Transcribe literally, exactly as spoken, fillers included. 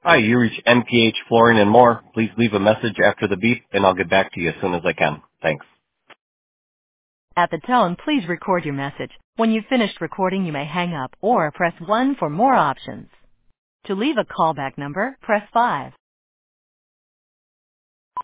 Hi, you reach N P H Flooring and More. Please leave a message after the beep, and I'll get back to you as soon as I can. Thanks. At the tone, please record your message. When you've finished recording, you may hang up or press one for more options. To leave a callback number, press five.